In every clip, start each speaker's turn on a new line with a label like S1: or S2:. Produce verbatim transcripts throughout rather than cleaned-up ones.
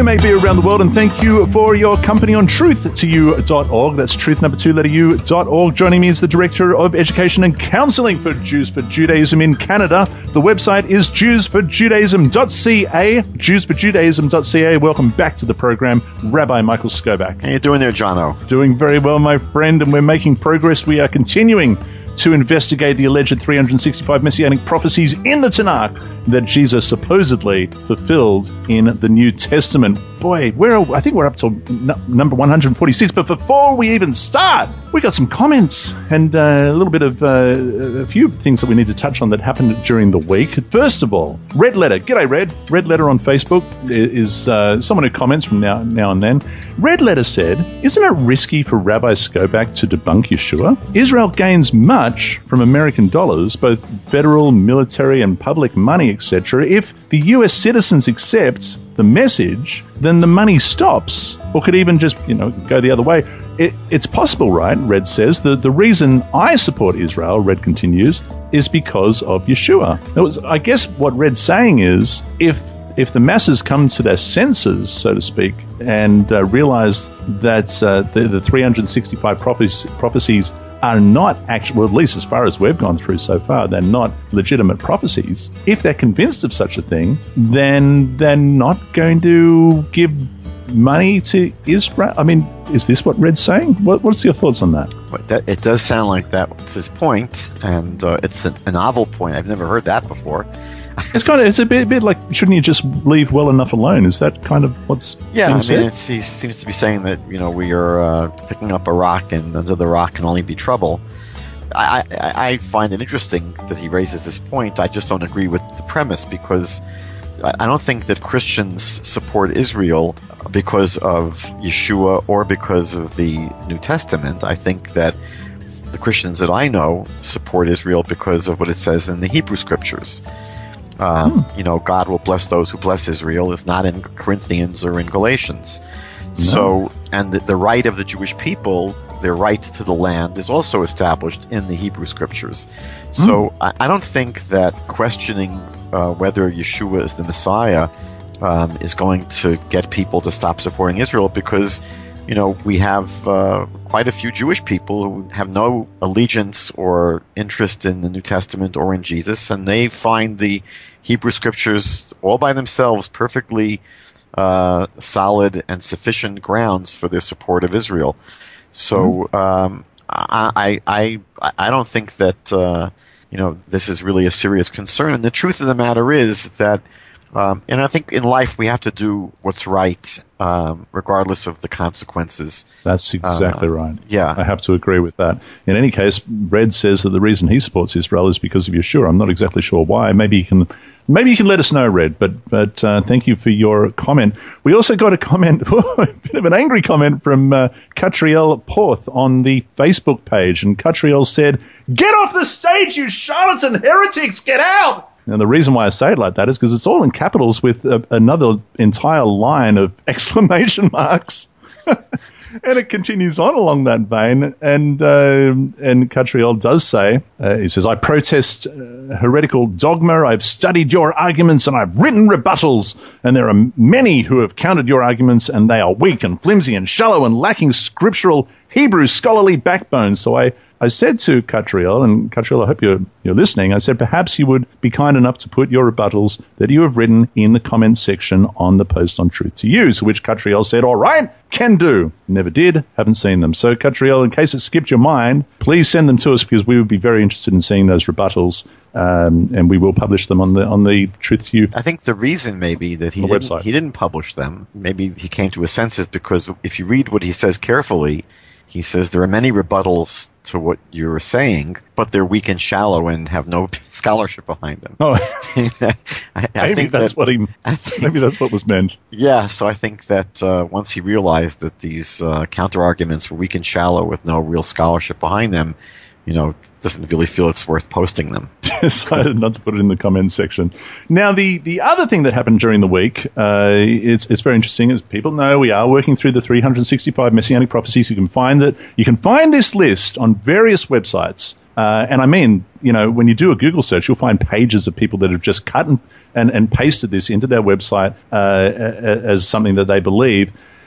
S1: you may be around the world, and thank you for your company on truth to you dot org. That's truth number two, letter U dot org. Joining me is the Director of Education and Counseling for Jews for Judaism in Canada. The website is jews for judaism dot c a, jews for judaism dot c a. Welcome back to the program, Rabbi Michael Skobac.
S2: How you doing there, Jono?
S1: Doing very well, my friend, and we're making progress. We are continuing to investigate the alleged three hundred sixty-five messianic prophecies in the Tanakh that Jesus supposedly fulfilled in the New Testament. Boy, we're, I think we're up to n- number one hundred forty-six, but before we even start, we got some comments and uh, a little bit of uh, a few things that we need to touch on that happened during the week. First of all, Red Letter. G'day, Red. Red Letter on Facebook is uh, someone who comments from now, now and then. Red Letter said, isn't it risky for Rabbi Skobac to debunk Yeshua? Israel gains much from American dollars, both federal, military, and public money, et cetera. If the U S citizens accept the message, then the money stops, or could even just, you know, go the other way. It, it's possible, right? Red says. The, the reason I support Israel, Red continues, is because of Yeshua. It was, I guess what Red's saying is, if if the masses come to their senses, so to speak, and uh, realize that uh, the, the three hundred sixty-five prophecies, prophecies are not actually, well, at least as far as we've gone through so far, they're not legitimate prophecies. If they're convinced of such a thing, then they're not going to give money to Israel. I mean, is this what Red's saying? What, what's your thoughts on that?
S2: But that, it does sound like that's his point, and uh, it's a, a novel point. I've never heard that before.
S1: It's kind of, it's a bit, bit like, shouldn't you just leave well enough alone? Is that kind of what's
S2: yeah?
S1: being
S2: I
S1: said?
S2: mean, it's, he seems to be saying that, you know, we are uh, picking up a rock, and under the rock can only be trouble. I, I, I find it interesting that he raises this point. I just don't agree with the premise, because I, I don't think that Christians support Israel because of Yeshua or because of the New Testament. I think that the Christians that I know support Israel because of what it says in the Hebrew Scriptures. Um, hmm. You know, God will bless those who bless Israel. It's not in Corinthians or in Galatians. No. So, and the, the right of the Jewish people, their right to the land, is also established in the Hebrew Scriptures. So, hmm. I, I don't think that questioning uh, whether Yeshua is the Messiah um, is going to get people to stop supporting Israel, because, you know, we have uh, quite a few Jewish people who have no allegiance or interest in the New Testament or in Jesus, and they find the Hebrew Scriptures all by themselves perfectly uh, solid and sufficient grounds for their support of Israel. So um, I, I, I, I don't think that uh, you know, this is really a serious concern. And the truth of the matter is that, um, and I think in life we have to do what's right, um, regardless of the consequences.
S1: That's exactly uh, right.
S2: Yeah.
S1: I have to agree with that. In any case, Red says that the reason he supports Israel is because of Yeshua. I'm not exactly sure why. Maybe you can, maybe you can let us know, Red, but, but, uh, thank you for your comment. We also got a comment, a bit of an angry comment from, uh, Catriel Porth on the Facebook page. And Catriel said, "Get off the stage, you charlatan heretics! Get out!" And the reason why I say it like that is because it's all in capitals with a, another entire line of exclamation marks. And it continues on along that vein. And uh, and Catriel does say, uh, he says, "I protest uh, heretical dogma. I've studied your arguments and I've written rebuttals. And there are many who have countered your arguments, and they are weak and flimsy and shallow and lacking scriptural Hebrew scholarly backbone." So I I said to Catriel, and Catriel, I hope you're, you're listening, I said, perhaps you would be kind enough to put your rebuttals that you have written in the comments section on the post on Truth to You, to which Catriel said, "All right, can do." Never did, haven't seen them. So, Catriel, in case it skipped your mind, please send them to us, because we would be very interested in seeing those rebuttals, um, and we will publish them on the on the Truth to You.
S2: I think the reason maybe that he didn't,
S1: website.
S2: he didn't publish them, maybe he came to his senses, because if you read what he says carefully, he says there are many rebuttals to what you're saying, but they're weak and shallow and have no scholarship behind them.
S1: Oh,
S2: I, I
S1: maybe
S2: think
S1: that's
S2: that,
S1: what he.
S2: I think,
S1: maybe that's what was meant.
S2: Yeah, so I think that uh, once he realized that these uh, counter arguments were weak and shallow with no real scholarship behind them, you know, doesn't really feel it's worth posting them.
S1: decided not to put it in the comments section. Now, the, the other thing that happened during the week, uh, it's, it's very interesting. As people know, we are working through the three hundred sixty-five Messianic prophecies. You can find that. You can find this list on various websites. Uh, and I mean, you know, when you do a Google search, you'll find pages of people that have just cut and, and, and pasted this into their website uh, as something that they believe,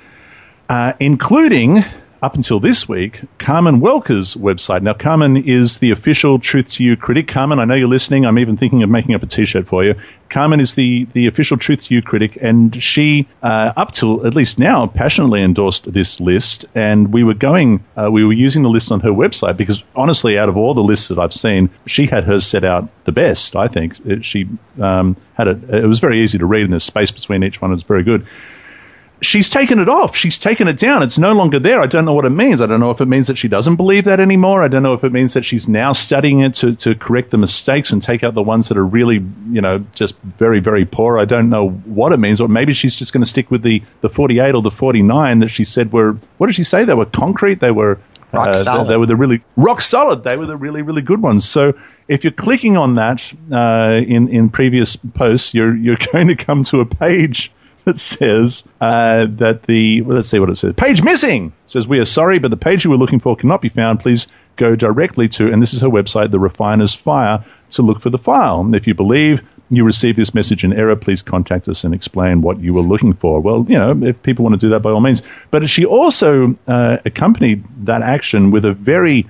S1: uh, including, up until this week, Carmen Welker's website. Now, Carmen is the official Truth to You critic. Carmen, I know you're listening. I'm even thinking of making up a T-shirt for you. Carmen is the, the official Truth to You critic, and she, uh, up till at least now, passionately endorsed this list. And we were going, uh, we were using the list on her website because, honestly, out of all the lists that I've seen, she had hers set out the best. I think it, she um, had it. It was very easy to read, and there's space between each one. It's very good. She's taken it off. She's taken it down. It's no longer there. I don't know what it means. I don't know if it means that she doesn't believe that anymore. I don't know if it means that she's now studying it to, to correct the mistakes and take out the ones that are really, you know, just very, very poor. I don't know what it means. Or maybe she's just going to stick with the, the forty-eight or the forty-nine that she said were, what did she say? They were concrete. They were
S2: rock
S1: uh,
S2: solid.
S1: They, they were the really rock solid. They were the really, really good ones. So if you're clicking on that uh, in, in previous posts, you're you're going to come to a page that says uh, that the, well, let's see what it says. Page missing! It says, we are sorry, but the page you were looking for cannot be found. Please go directly to, and this is her website, The Refiner's Fire, to look for the file. And if you believe you received this message in error, please contact us and explain what you were looking for. Well, you know, if people want to do that, by all means. But she also uh, accompanied that action with a very,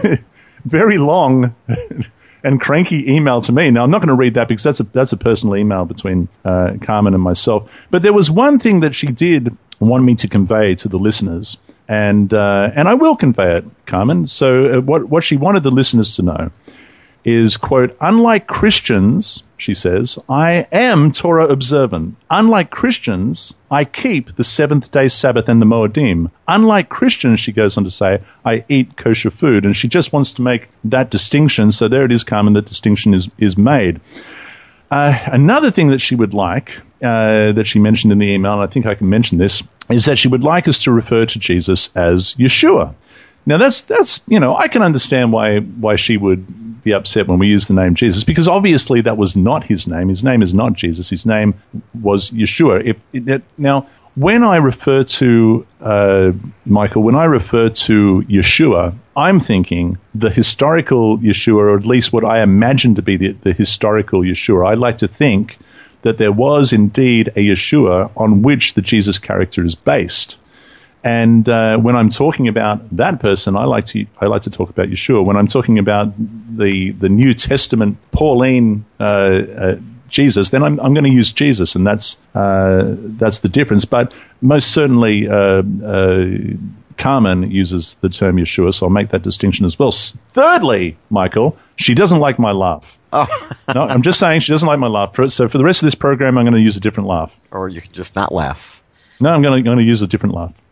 S1: very long and cranky email to me. Now, I'm not going to read that because that's a that's a personal email between uh, Carmen and myself. But there was one thing that she did want me to convey to the listeners, and uh, and I will convey it, Carmen. So uh, what what she wanted the listeners to know is, quote, unlike Christians, she says, I am Torah observant. Unlike Christians, I keep the seventh-day Sabbath and the Moedim. Unlike Christians, she goes on to say, I eat kosher food. And she just wants to make that distinction. So there it is, Carmen, that distinction is, is made. Uh, another thing that she would like, uh, that she mentioned in the email, and I think I can mention this, is that she would like us to refer to Jesus as Yeshua. Now, that's, that's you know, I can understand why why she would be upset when we use the name Jesus, because obviously that was not his name. His name is not Jesus. His name was Yeshua. If, it, now, when I refer to, uh, Michael, when I refer to Yeshua, I'm thinking the historical Yeshua, or at least what I imagine to be the, the historical Yeshua. I like to think that there was indeed a Yeshua on which the Jesus character is based. And uh, when I'm talking about that person, I like to I like to talk about Yeshua. When I'm talking about the the New Testament Pauline uh, uh, Jesus, then I'm I'm going to use Jesus, and that's uh, that's the difference. But most certainly, uh, uh, Carmen uses the term Yeshua, so I'll make that distinction as well. Thirdly, Michael, she doesn't like my laugh. Oh. No, I'm just saying she doesn't like my laugh. So for the rest of this program, I'm going to use a different laugh.
S2: Or you can just not laugh.
S1: No, I'm going to, going to use a different laugh.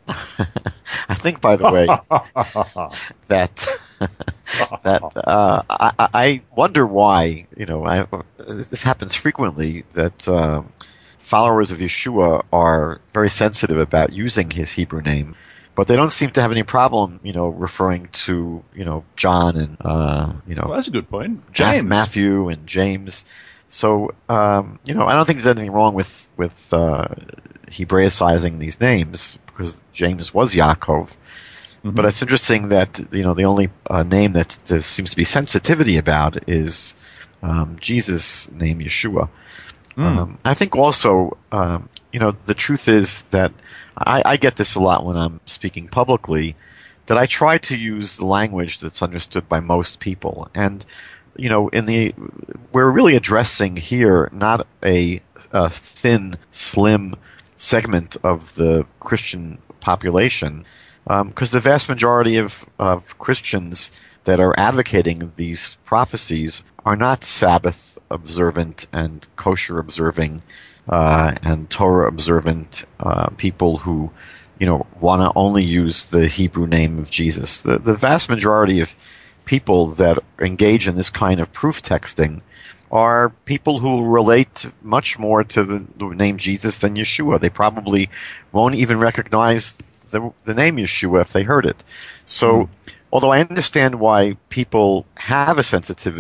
S2: I think, by the way, that that uh, I, I wonder why, you know, I, this happens frequently, that uh, followers of Yeshua are very sensitive about using his Hebrew name, but they don't seem to have any problem, you know, referring to, you know, John and, uh, you know,
S1: well, that's a good point. James.
S2: Matthew and James. So, um, you know, I don't think there's anything wrong with, with uh, Hebraicizing these names, because James was Yaakov. Mm-hmm. But it's interesting that, you know, the only uh, name that there seems to be sensitivity about is um, Jesus' name, Yeshua. Mm. Um, I think also, um, you know, the truth is that I, I get this a lot when I'm speaking publicly, that I try to use the language that's understood by most people. And, you know, in the, we're really addressing here not a, a thin, slim segment of the Christian population, because um, the vast majority of, of Christians that are advocating these prophecies are not Sabbath observant and kosher observing uh, and Torah observant uh, people who, you know, want to only use the Hebrew name of Jesus. The, the vast majority of people that engage in this kind of proof texting are people who relate much more to the, the name Jesus than Yeshua. They probably won't even recognize the, the name Yeshua if they heard it. So, mm. although I understand why people have a sensitivity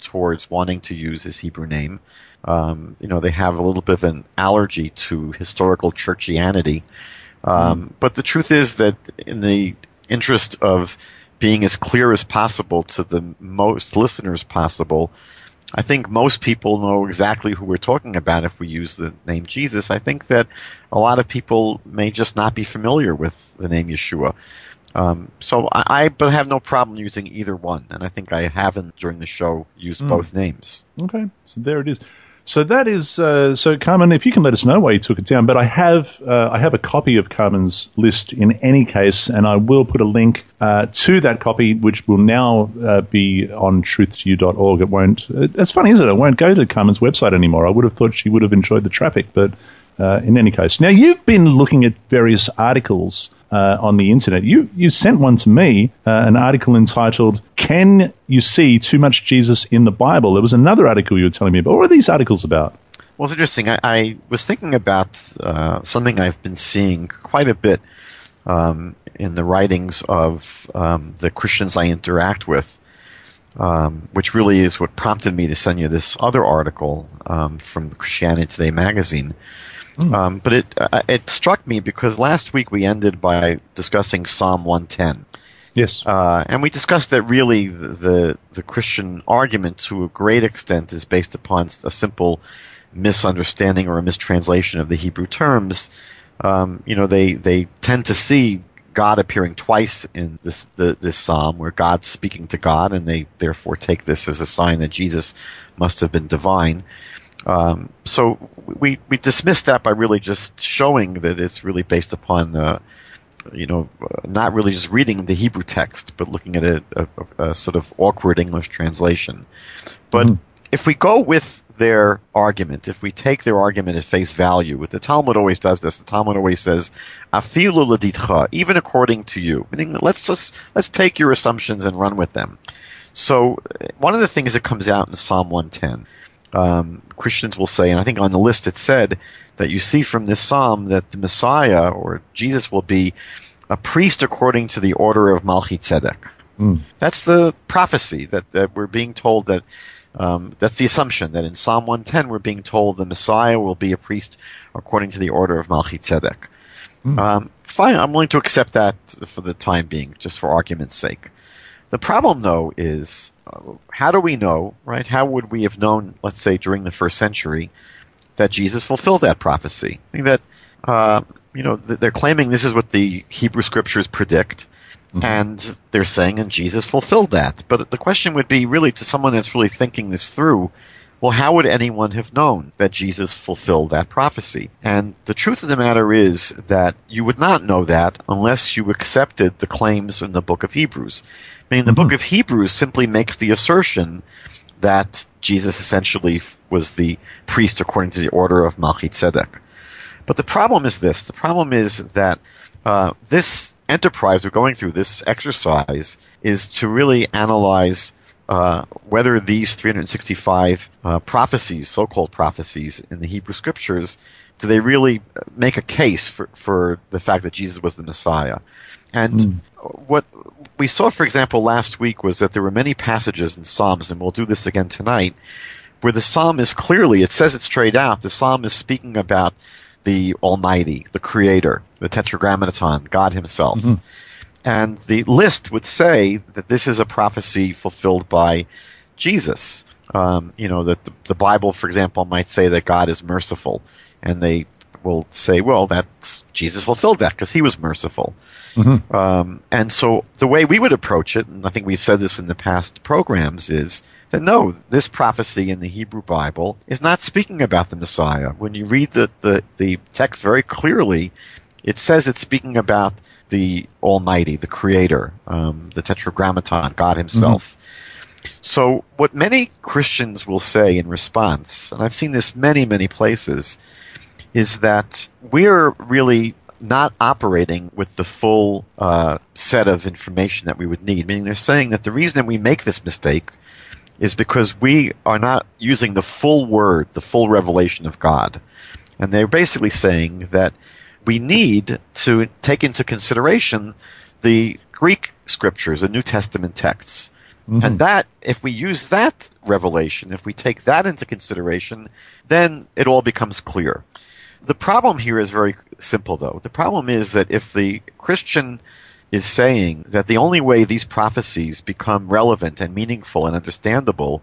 S2: towards wanting to use his Hebrew name. Um, you know, they have a little bit of an allergy to historical churchianity. Um, mm. But the truth is that in the interest of being as clear as possible to the most listeners possible, I think most people know exactly who we're talking about if we use the name Jesus. I think that a lot of people may just not be familiar with the name Yeshua. Um, so I, I but have no problem using either one, and I think I haven't during the show used mm. both names.
S1: Okay, so there it is. So that is uh, so Carmen. If you can let us know why you took it down, but I have uh, I have a copy of Carmen's list in any case, and I will put a link uh, to that copy, which will now uh, be on truth to you dot org. It won't. It's funny, isn't it? It won't go to Carmen's website anymore. I would have thought she would have enjoyed the traffic, but uh, in any case, now you've been looking at various articles Uh, on the internet. You you sent one to me, uh, an article entitled, "Can You See Too Much Jesus in the Bible?" There was another article you were telling me about. What are these articles about?
S2: Well, it's interesting. I, I was thinking about uh, something I've been seeing quite a bit um, in the writings of um, the Christians I interact with, um, which really is what prompted me to send you this other article um, from Christianity Today magazine. Mm. Um, but it uh, it struck me because last week we ended by discussing Psalm one ten.
S1: Yes.
S2: Uh, and we discussed that really the, the the Christian argument to a great extent is based upon a simple misunderstanding or a mistranslation of the Hebrew terms. Um, you know, they, they tend to see God appearing twice in this the, this psalm, where God's speaking to God, and they therefore take this as a sign that Jesus must have been divine. Um, so we we dismissed that by really just showing that it's really based upon, uh, you know, uh, not really just reading the Hebrew text, but looking at a, a, a sort of awkward English translation. But mm. if we go with their argument, if we take their argument at face value, the Talmud always does this. The Talmud always says, "Afilu l'ditcha," even according to you. Meaning, let's just let's take your assumptions and run with them. So one of the things that comes out in Psalm one ten. Um, Christians will say, and I think on the list it said that you see from this psalm that the Messiah or Jesus will be a priest according to the order of Melchizedek. Mm. That's the prophecy that, that we're being told that, um, that's the assumption that in Psalm one ten we're being told the Messiah will be a priest according to the order of Melchizedek. Mm. Um, fine, I'm willing to accept that for the time being, just for argument's sake. The problem, though, is uh, how do we know, right? How would we have known, let's say, during the first century, that Jesus fulfilled that prophecy? I mean, that, uh, you know, they're claiming this is what the Hebrew scriptures predict, mm-hmm. and they're saying, and Jesus fulfilled that. But the question would be really to someone that's really thinking this through, well, how would anyone have known that Jesus fulfilled that prophecy? And the truth of the matter is that you would not know that unless you accepted the claims in the book of Hebrews. I mean, the mm-hmm. book of Hebrews simply makes the assertion that Jesus essentially was the priest according to the order of Melchizedek. But the problem is this. The problem is that uh, this enterprise we're going through, this exercise, is to really analyze uh, whether these three hundred sixty-five uh, prophecies, so-called prophecies in the Hebrew scriptures, do they really make a case for, for the fact that Jesus was the Messiah? And mm. what we saw, for example, last week was that there were many passages in Psalms, and we'll do this again tonight, where the psalm is clearly, it says it straight out, the psalm is speaking about the Almighty, the Creator, the Tetragrammaton, God Himself. Mm-hmm. And the list would say that this is a prophecy fulfilled by Jesus. Um, you know, that the, the Bible, for example, might say that God is merciful, and they will say, well, that's Jesus fulfilled that because He was merciful. Mm-hmm. Um, and so the way we would approach it, and I think we've said this in the past programs, is that no, this prophecy in the Hebrew Bible is not speaking about the Messiah. When you read the, the, the text very clearly, it says it's speaking about the Almighty, the Creator, um, the Tetragrammaton, God Himself. Mm-hmm. So what many Christians will say in response, and I've seen this many, many places, is that we're really not operating with the full uh, set of information that we would need. Meaning they're saying that the reason that we make this mistake is because we are not using the full word, the full revelation of God. And they're basically saying that we need to take into consideration the Greek scriptures, the New Testament texts. Mm-hmm. And that, if we use that revelation, if we take that into consideration, then it all becomes clear. The problem here is very simple, though. The problem is that if the Christian is saying that the only way these prophecies become relevant and meaningful and understandable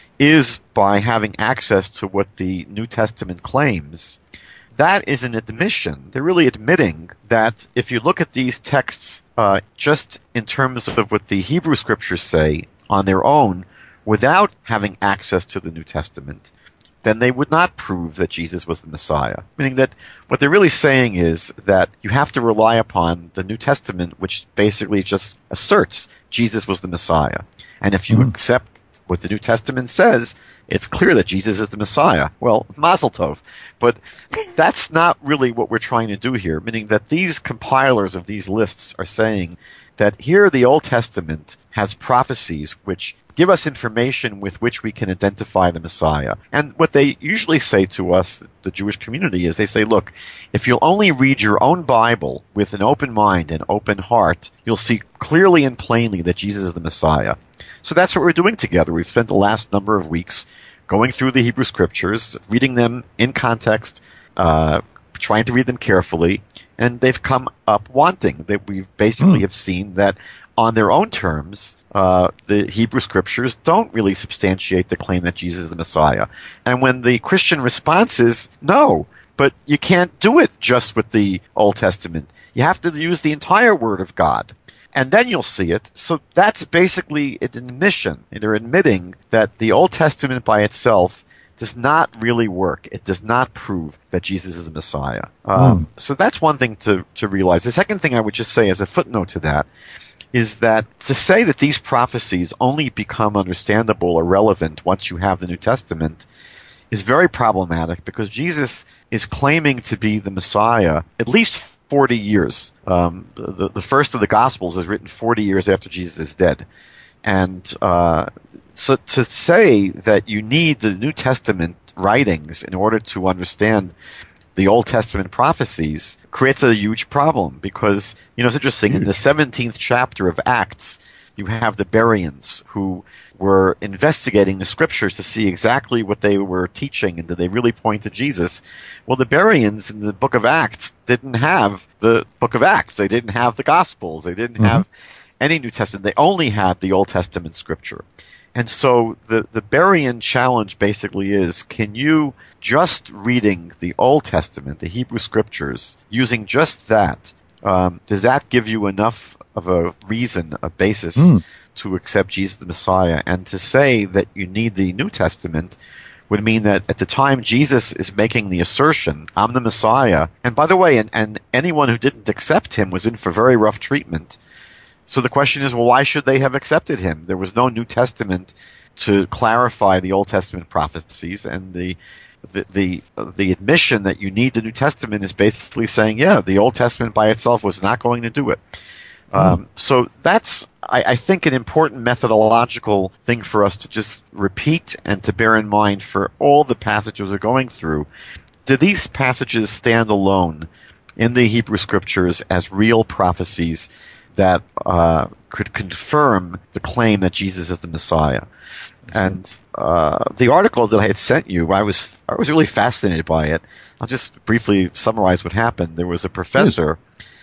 S2: is by having access to what the New Testament claims, that is an admission. They're really admitting that if you look at these texts uh, just in terms of what the Hebrew Scriptures say on their own, without having access to the New Testament, then they would not prove that Jesus was the Messiah. Meaning that what they're really saying is that you have to rely upon the New Testament, which basically just asserts Jesus was the Messiah. And if you mm-hmm. accept what the New Testament says, it's clear that Jesus is the Messiah. Well, mazel tov. But that's not really what we're trying to do here, meaning that these compilers of these lists are saying that here the Old Testament has prophecies which give us information with which we can identify the Messiah. And what they usually say to us, the Jewish community, is they say, look, if you'll only read your own Bible with an open mind and open heart, you'll see clearly and plainly that Jesus is the Messiah. So that's what we're doing together. We've spent the last number of weeks going through the Hebrew Scriptures, reading them in context, uh, trying to read them carefully, and they've come up wanting. That we basically mm. have seen that on their own terms, uh, the Hebrew Scriptures don't really substantiate the claim that Jesus is the Messiah. And when the Christian response is, no, but you can't do it just with the Old Testament. You have to use the entire Word of God. And then you'll see it. So that's basically an admission. They're admitting that the Old Testament by itself does not really work. It does not prove that Jesus is the Messiah. Um, mm. So that's one thing to, to realize. The second thing I would just say as a footnote to that is that to say that these prophecies only become understandable or relevant once you have the New Testament is very problematic, because Jesus is claiming to be the Messiah at least forty years. Um, the, the first of the Gospels is written forty years after Jesus is dead. And uh, so to say that you need the New Testament writings in order to understand the Old Testament prophecies creates a huge problem, because, you know, it's interesting. In the seventeenth chapter of Acts, you have the Bereans who were investigating the Scriptures to see exactly what they were teaching and did they really point to Jesus. Well, the Bereans in the book of Acts didn't have the book of Acts. They didn't have the Gospels. They didn't mm-hmm. have any New Testament. They only had the Old Testament Scripture. And so the, the Berean challenge basically is, can you, just reading the Old Testament, the Hebrew Scriptures, using just that, um, does that give you enough of a reason, a basis mm. to accept Jesus the Messiah? And to say that you need the New Testament would mean that at the time Jesus is making the assertion, I'm the Messiah, and by the way, and, and anyone who didn't accept him was in for very rough treatment. So the question is, well, why should they have accepted him? There was no New Testament to clarify the Old Testament prophecies, and the the the, the admission that you need the New Testament is basically saying, yeah, the Old Testament by itself was not going to do it. Mm. Um, so that's, I, I think, an important methodological thing for us to just repeat and to bear in mind for all the passages we're going through. Do these passages stand alone in the Hebrew Scriptures as real prophecies that uh, could confirm the claim that Jesus is the Messiah? That's and uh, the article that I had sent you, I was I was really fascinated by it. I'll just briefly summarize what happened. There was a professor.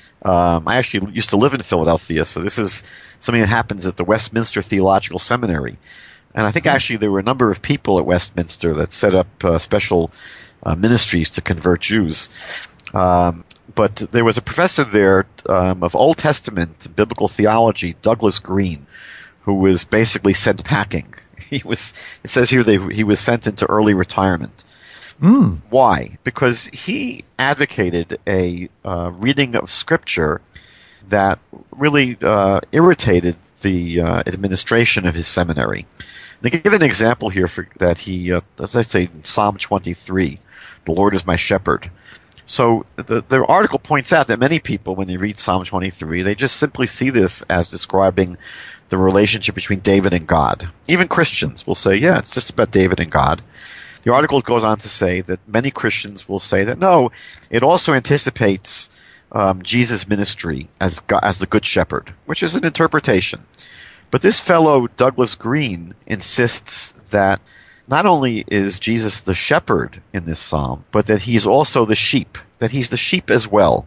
S2: Um, I actually used to live in Philadelphia, so this is something that happens at the Westminster Theological Seminary. And I think actually there were a number of people at Westminster that set up uh, special uh, ministries to convert Jews. Um, But there was a professor there um, of Old Testament biblical theology, Douglas Green, who was basically sent packing. He was. It says here that he was sent into early retirement. Mm. Why? Because he advocated a uh, reading of Scripture that really uh, irritated the uh, administration of his seminary. They give an example here for that he, uh, as I say, in Psalm twenty-three, "The Lord is my shepherd." So the, the article points out that many people, when they read Psalm twenty-three, they just simply see this as describing the relationship between David and God. Even Christians will say, yeah, it's just about David and God. The article goes on to say that many Christians will say that, no, it also anticipates um, Jesus' ministry as God, as the Good Shepherd, which is an interpretation. But this fellow, Douglas Green, insists that not only is Jesus the shepherd in this psalm, but that he's also the sheep, that he's the sheep as well.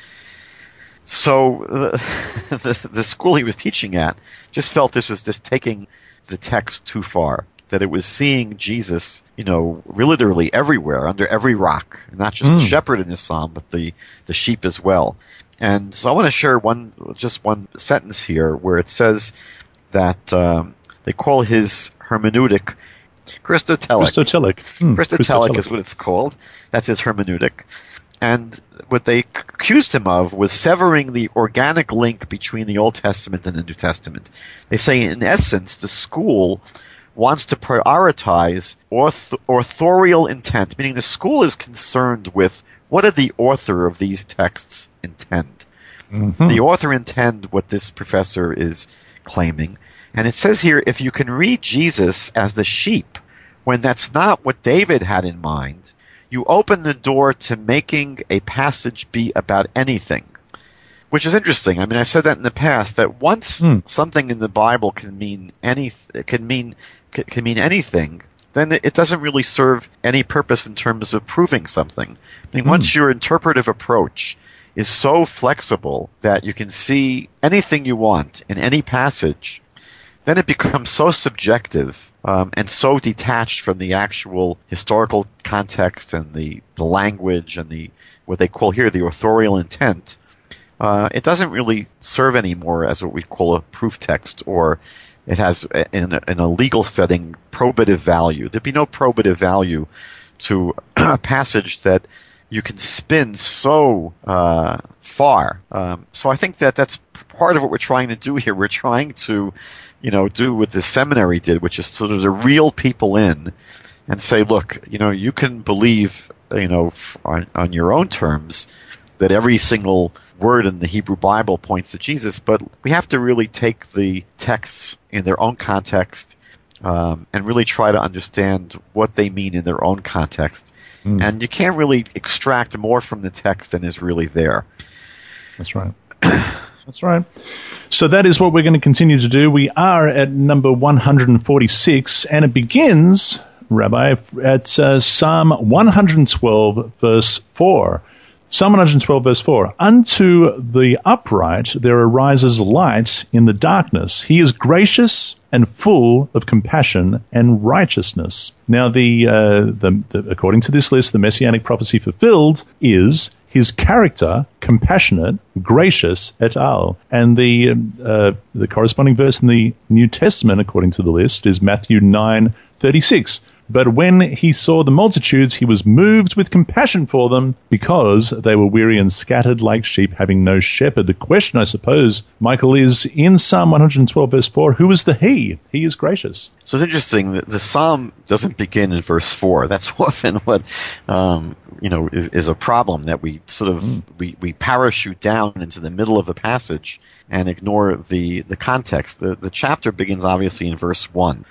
S2: So the, the, the school he was teaching at just felt this was just taking the text too far, that it was seeing Jesus, you know, literally everywhere, under every rock, not just mm. the shepherd in this psalm, but the, the sheep as well. And so I want to share one, just one sentence here where it says that um, they call his hermeneutic Christotelic.
S1: Christotelic. Mm,
S2: Christotelic is what it's called. That's his hermeneutic. And what they accused him of was severing the organic link between the Old Testament and the New Testament. They say, in essence, the school wants to prioritize author- authorial intent, meaning the school is concerned with what did the author of these texts intend. Mm-hmm. The author intend what this professor is claiming. And it says here, if you can read Jesus as the sheep, when that's not what David had in mind, you open the door to making a passage be about anything. Which is interesting. I mean, I've said that in the past, that once mm. something in the Bible can mean any, can mean, can mean anything, then it doesn't really serve any purpose in terms of proving something. I mean, mm. once your interpretive approach is so flexible that you can see anything you want in any passage, then it becomes so subjective um, and so detached from the actual historical context and the, the language and the what they call here the authorial intent. Uh, it doesn't really serve anymore as what we call a proof text, or it has, in a, in a legal setting, probative value. There'd be no probative value to a passage that you can spin so uh, far. Um, so I think that that's part of what we're trying to do here. We're trying to, you know, do what the seminary did, which is sort of to reel people in and say, look, you know, you can believe, you know, f- on, on your own terms that every single word in the Hebrew Bible points to Jesus, but we have to really take the texts in their own context um, and really try to understand what they mean in their own context. Mm. And you can't really extract more from the text than is really there.
S1: That's right. That's right. So that is what we're going to continue to do. We are at number one hundred forty-six, and it begins, Rabbi, at uh, Psalm one hundred twelve, verse four. Psalm one hundred twelve, verse four. Unto the upright there arises light in the darkness. He is gracious and full of compassion and righteousness. Now, the, uh, the, the according to this list, the messianic prophecy fulfilled is his character, compassionate, gracious, et al. And the uh, the corresponding verse in the New Testament, according to the list, is Matthew nine thirty-six. But when he saw the multitudes, he was moved with compassion for them because they were weary and scattered like sheep, having no shepherd. The question, I suppose, Michael, is in Psalm one hundred twelve, verse four, who is the he? He is gracious.
S2: So it's interesting that the psalm doesn't begin in verse four. That's often what, um, you know, is, is a problem, that we sort of, mm. we, we parachute down into the middle of the passage and ignore the, the context. The, the chapter begins obviously in verse one.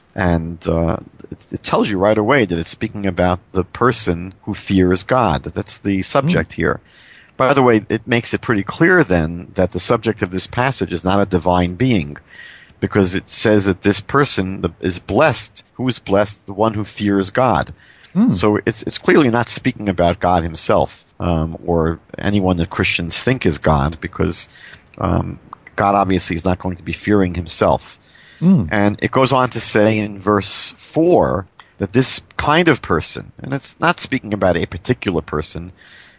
S2: And uh, it, it tells you right away that it's speaking about the person who fears God. That's the subject mm. here. By the way, it makes it pretty clear then that the subject of this passage is not a divine being, because it says that this person is blessed. Who is blessed? The one who fears God. Mm. So it's it's clearly not speaking about God himself um, or anyone that Christians think is God, because um, God obviously is not going to be fearing himself. Mm. And it goes on to say in verse four that this kind of person, and it's not speaking about a particular person,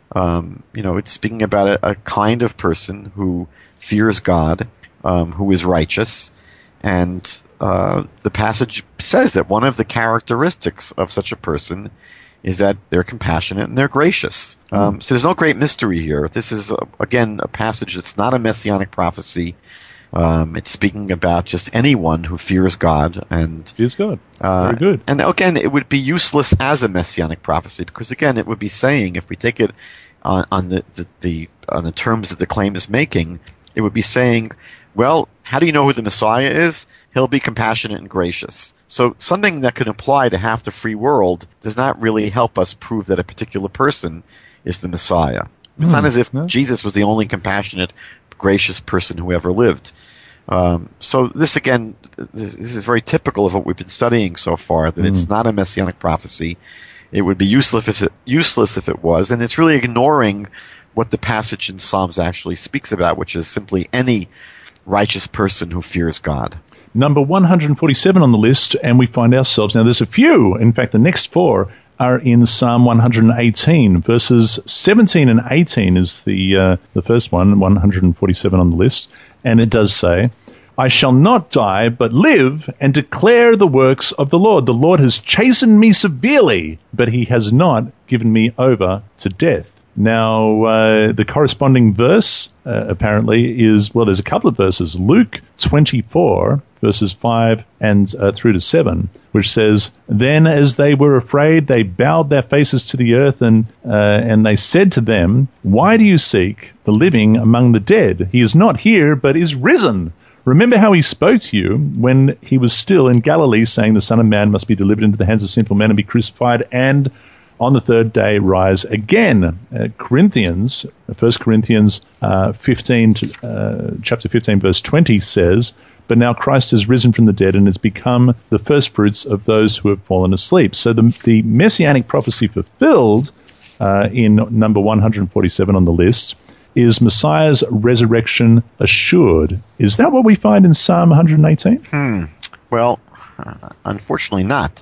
S2: um, you know, it's speaking about a, a kind of person who fears God, um, who is righteous. And uh, the passage says that one of the characteristics of such a person is that they're compassionate and they're gracious. Um, so there's no great mystery here. This is, uh, again, a passage that's not a messianic prophecy. Um, it's speaking about just anyone who fears God and
S1: fears God.
S2: Uh,
S1: Very good.
S2: And again, it would be useless as a messianic prophecy, because again, it would be saying, if we take it on, on the, the, the on the terms that the claim is making, it would be saying, well, how do you know who the Messiah is? He'll be compassionate and gracious. So something that could apply to half the free world does not really help us prove that a particular person is the Messiah. It's mm, not as if no. Jesus was the only compassionate, gracious person who ever lived. Um, so this, again, this, this is very typical of what we've been studying so far, that mm. it's not a messianic prophecy. It would be useless if, it, useless if it was, and it's really ignoring what the passage in Psalms actually speaks about, which is simply any righteous person who fears God.
S1: Number one hundred forty-seven on the list, and we find ourselves, now there's a few, in fact the next four are in Psalm one hundred eighteen, verses seventeen and eighteen is the uh, the first one, one hundred forty-seven on the list, and it does say, I shall not die, but live and declare the works of the Lord. The Lord has chastened me severely, but he has not given me over to death. Now, uh, the corresponding verse, uh, apparently, is, well, there's a couple of verses. Luke twenty-four, verses five and uh, through to seven, which says, Then as they were afraid, they bowed their faces to the earth, and uh, and they said to them, Why do you seek the living among the dead? He is not here, but is risen. Remember how he spoke to you when he was still in Galilee, saying, The Son of Man must be delivered into the hands of sinful men and be crucified, and on the third day rise again. Uh, Corinthians, First Corinthians uh, fifteen, uh, chapter fifteen, verse twenty says, But now Christ has risen from the dead and has become the first fruits of those who have fallen asleep. So the, the messianic prophecy fulfilled uh, in number one hundred forty-seven on the list is Messiah's resurrection assured. Is that what we find in Psalm one hundred eighteen?
S2: Hmm. Well, uh, unfortunately not.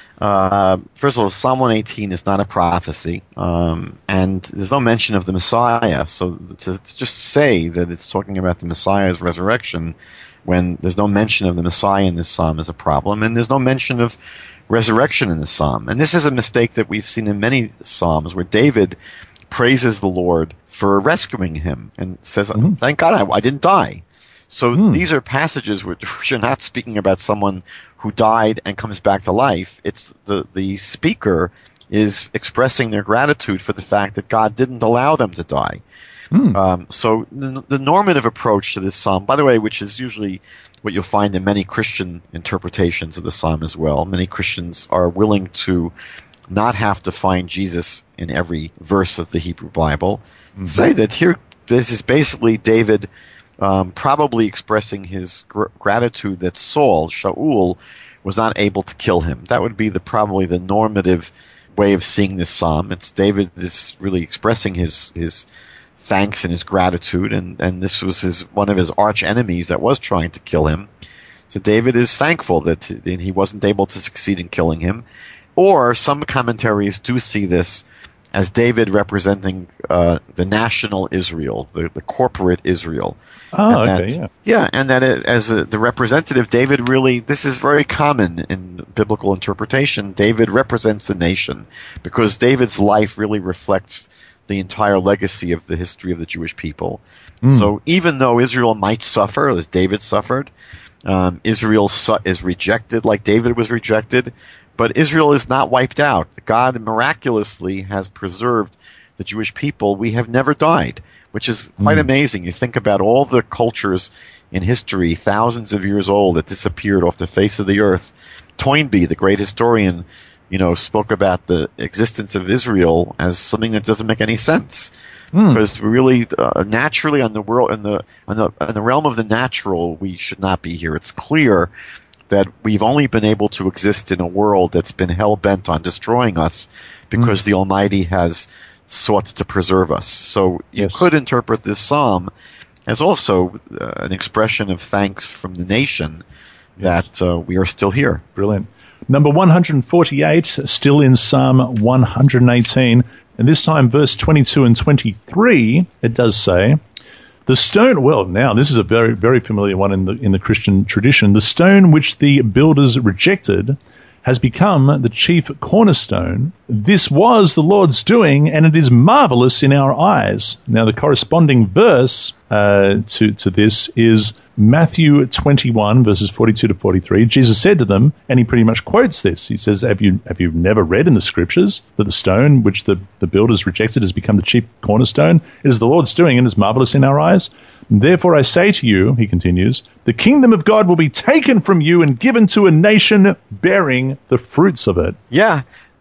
S2: Uh, first of all, Psalm one eighteen is not a prophecy, um, and there's no mention of the Messiah. So to, to just say that it's talking about the Messiah's resurrection when there's no mention of the Messiah in this psalm is a problem, and there's no mention of resurrection in this psalm. And this is a mistake that we've seen in many psalms where David praises the Lord for rescuing him and says, mm-hmm. thank God I, I didn't die. So mm. these are passages which are not speaking about someone who died and comes back to life. It's the, the speaker is expressing their gratitude for the fact that God didn't allow them to die. Mm. Um, so the, the normative approach to this psalm, by the way, which is usually what you'll find in many Christian interpretations of the psalm as well. Many Christians are willing to not have to find Jesus in every verse of the Hebrew Bible. Mm-hmm. Say that here, this is basically David Um, probably expressing his gr- gratitude that Saul, Shaul, was not able to kill him. That would be the probably the normative way of seeing this psalm. It's David is really expressing his his thanks and his gratitude, and, and this was his one of his arch enemies that was trying to kill him. So David is thankful that he wasn't able to succeed in killing him. Or some commentaries do see this as David representing uh, the national Israel, the, the corporate Israel.
S1: Oh,
S2: and
S1: okay,
S2: that,
S1: yeah.
S2: Yeah, and that it, as a, the representative, David really, this is very common in biblical interpretation. David represents the nation because David's life really reflects the entire legacy of the history of the Jewish people. Mm. So even though Israel might suffer, as David suffered, um, Israel su- is rejected like David was rejected, but Israel is not wiped out. God miraculously has preserved the Jewish people. We have never died, which is quite mm. amazing. You think about all the cultures in history, thousands of years old, that disappeared off the face of the earth. Toynbee, the great historian, you know, spoke about the existence of Israel as something that doesn't make any sense. Mm. Because really, uh, naturally, on the world, in the, on the in the realm of the natural, we should not be here. It's clear that we've only been able to exist in a world that's been hell-bent on destroying us because mm. the Almighty has sought to preserve us. So you yes. could interpret this psalm as also uh, an expression of thanks from the nation yes. that uh, we are still here.
S1: Brilliant. Number one hundred forty-eight, still in Psalm one hundred eighteen, and this time verse twenty-two and twenty-three, it does say, The stone, well, now this is a very, very familiar one in the in the Christian tradition. The stone which the builders rejected has become the chief cornerstone. This was the Lord's doing, and it is marvelous in our eyes. Now, the corresponding verse uh, to to this is Matthew twenty-one, verses forty-two to forty-three. Jesus said to them, and he pretty much quotes this. He says, "Have you have you never read in the Scriptures that the stone which the, the builders rejected has become the chief cornerstone? It is the Lord's doing, and is marvelous in our eyes. Therefore I say to you," he continues, "the kingdom of God will be taken from you and given to a nation bearing the fruits of it."
S2: Yeah.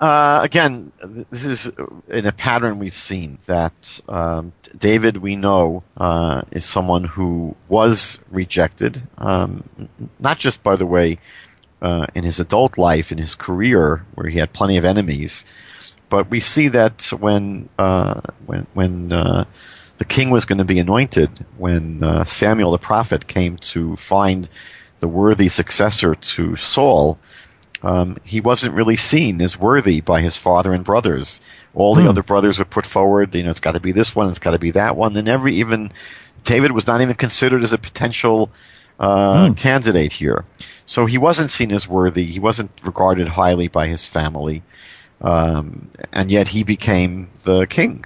S2: uh, again, this is in a pattern we've seen that um, David, we know, uh, is someone who was rejected, um, not just, by the way, uh, in his adult life, in his career, where he had plenty of enemies, but we see that when uh, when when uh, the king was going to be anointed, when uh, Samuel the prophet came to find the worthy successor to Saul, um, he wasn't really seen as worthy by his father and brothers. All the hmm. other brothers were put forward. You know, it's got to be this one, it's got to be that one. And every even David was not even considered as a potential uh, hmm. candidate here. So he wasn't seen as worthy. He wasn't regarded highly by his family. Um, and yet he became the king.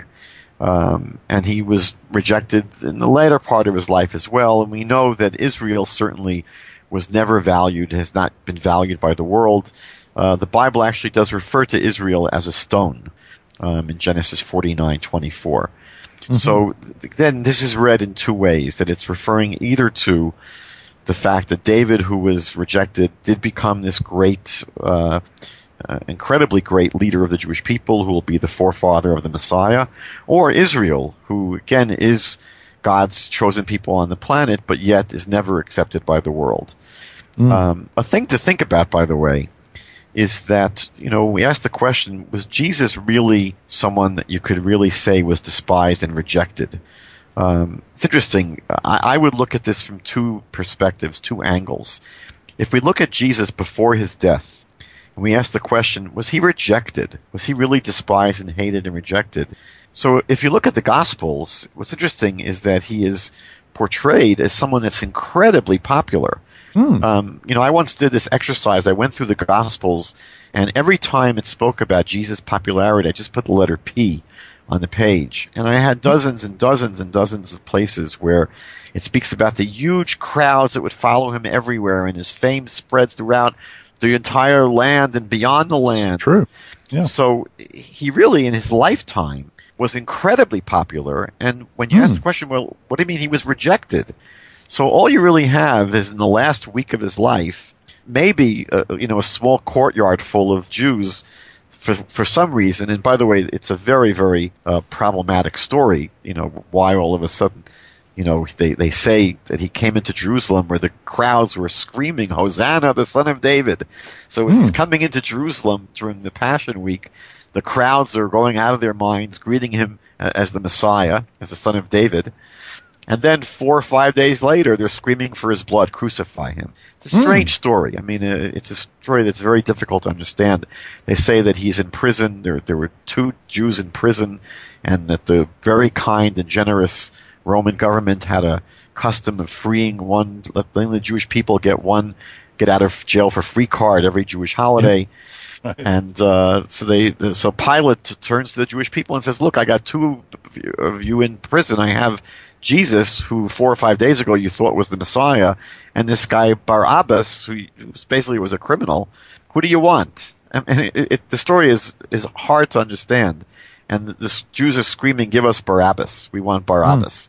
S2: Um, and he was rejected in the later part of his life as well. And we know that Israel certainly was never valued, has not been valued by the world. Uh, the Bible actually does refer to Israel as a stone um, in Genesis forty-nine twenty-four. Mm-hmm. So th- then this is read in two ways, that it's referring either to the fact that David, who was rejected, did become this great uh Uh, incredibly great leader of the Jewish people who will be the forefather of the Messiah, or Israel, who again is God's chosen people on the planet, but yet is never accepted by the world. Mm. Um, a thing to think about, by the way, is that, you know, we asked the question, was Jesus really someone that you could really say was despised and rejected? Um, it's interesting. I, I would look at this from two perspectives, two angles. If we look at Jesus before his death, and we ask the question, was he rejected? Was he really despised and hated and rejected? So if you look at the Gospels, what's interesting is that he is portrayed as someone that's incredibly popular. Mm. Um, you know, I once did this exercise. I went through the Gospels, and every time it spoke about Jesus' popularity, I just put the letter P on the page. And I had dozens and dozens and dozens of places where it speaks about the huge crowds that would follow him everywhere, and his fame spread throughout the entire land and beyond the land.
S1: True. Yeah.
S2: So he really, in his lifetime, was incredibly popular. And when you mm. ask the question, well, what do you mean he was rejected? So all you really have is in the last week of his life, maybe uh, you know a small courtyard full of Jews for for some reason. And by the way, it's a very very uh, problematic story. You know, why all of a sudden, you know, they, they say that he came into Jerusalem where the crowds were screaming, Hosanna, the Son of David. So as mm. he's coming into Jerusalem during the Passion Week, the crowds are going out of their minds, greeting him as the Messiah, as the Son of David. And then four or five days later, they're screaming for his blood, crucify him. It's a strange mm. story. I mean, it's a story that's very difficult to understand. They say that he's in prison. There, there were two Jews in prison, and that the very kind and generous Roman government had a custom of freeing one, letting the Jewish people get one, get out of jail for free card every Jewish holiday. Right. And uh, so they, so Pilate turns to the Jewish people and says, look, I got two of you in prison. I have Jesus, who four or five days ago you thought was the Messiah, and this guy Barabbas, who basically was a criminal. Who do you want? And it, it, the story is, is hard to understand. And the Jews are screaming, give us Barabbas. We want Barabbas. Mm.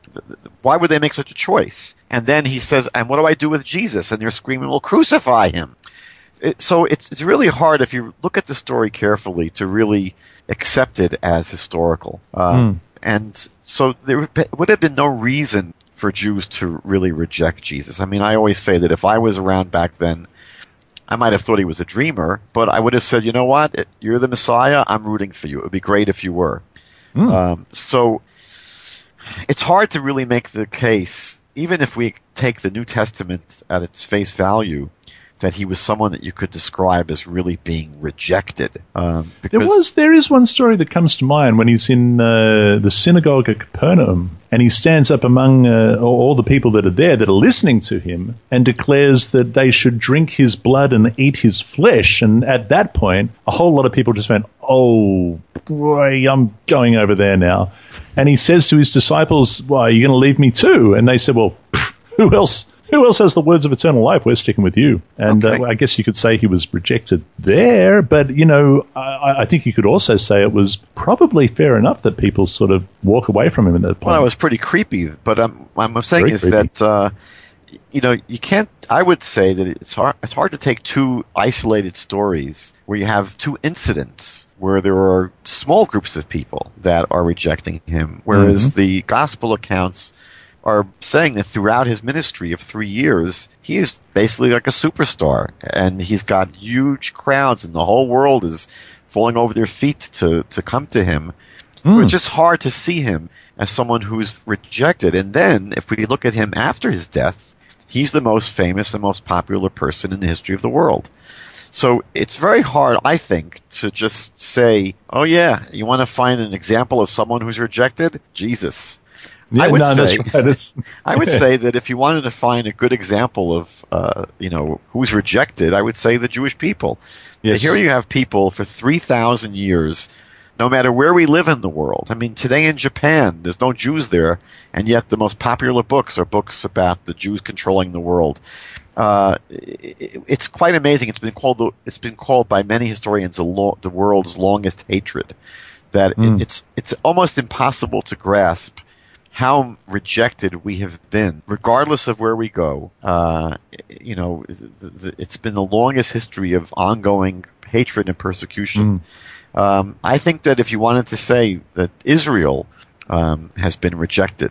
S2: Why would they make such a choice? And then he says, and what do I do with Jesus? And they're screaming, well, crucify him. It, so it's it's really hard, if you look at the story carefully, to really accept it as historical. Um, mm. And so there would have been no reason for Jews to really reject Jesus. I mean, I always say that if I was around back then, I might have thought he was a dreamer, but I would have said, you know what? You're the Messiah. I'm rooting for you. It would be great if you were. Mm. Um, so it's hard to really make the case, even if we take the New Testament at its face value, that he was someone that you could describe as really being rejected. Um,
S1: there was, there is one story that comes to mind when he's in uh, the synagogue at Capernaum, and he stands up among uh, all the people that are there that are listening to him and declares that they should drink his blood and eat his flesh. And at that point, a whole lot of people just went, oh, boy, I'm going over there now. And he says to his disciples, well, are you going to leave me too? And they said, well, pff, who else? Who else has the words of eternal life? We're sticking with you. And okay. uh, I guess you could say he was rejected there, but, you know, I, I think you could also say it was probably fair enough that people sort of walk away from him at that point.
S2: Well, it was pretty creepy, but um, what I'm saying Very is creepy. that uh, you know, you can't. I would say that it's hard. It's hard to take two isolated stories where you have two incidents where there are small groups of people that are rejecting him, whereas mm-hmm. the gospel accounts are saying that throughout his ministry of three years, he is basically like a superstar, and he's got huge crowds, and the whole world is falling over their feet to to come to him. Mm. So it's just hard to see him as someone who's rejected. And then, if we look at him after his death, he's the most famous and most popular person in the history of the world. So it's very hard, I think, to just say, oh yeah, you want to find an example of someone who's rejected? Jesus.
S1: Yeah,
S2: I would
S1: no,
S2: say,
S1: that's right. It's,
S2: I would say that if you wanted to find a good example of, uh, you know, who's rejected, I would say the Jewish people.
S1: Yes.
S2: Here you have people for three thousand years, no matter where we live in the world. I mean, today in Japan, there's no Jews there, and yet the most popular books are books about the Jews controlling the world. Uh, it, it's quite amazing. It's been called the, it's been called by many historians the, lo- the world's longest hatred. That mm. it, it's it's almost impossible to grasp how rejected we have been, regardless of where we go. Uh, you know, the, the, it's been the longest history of ongoing hatred and persecution. Mm. Um, I think that if you wanted to say that Israel um, has been rejected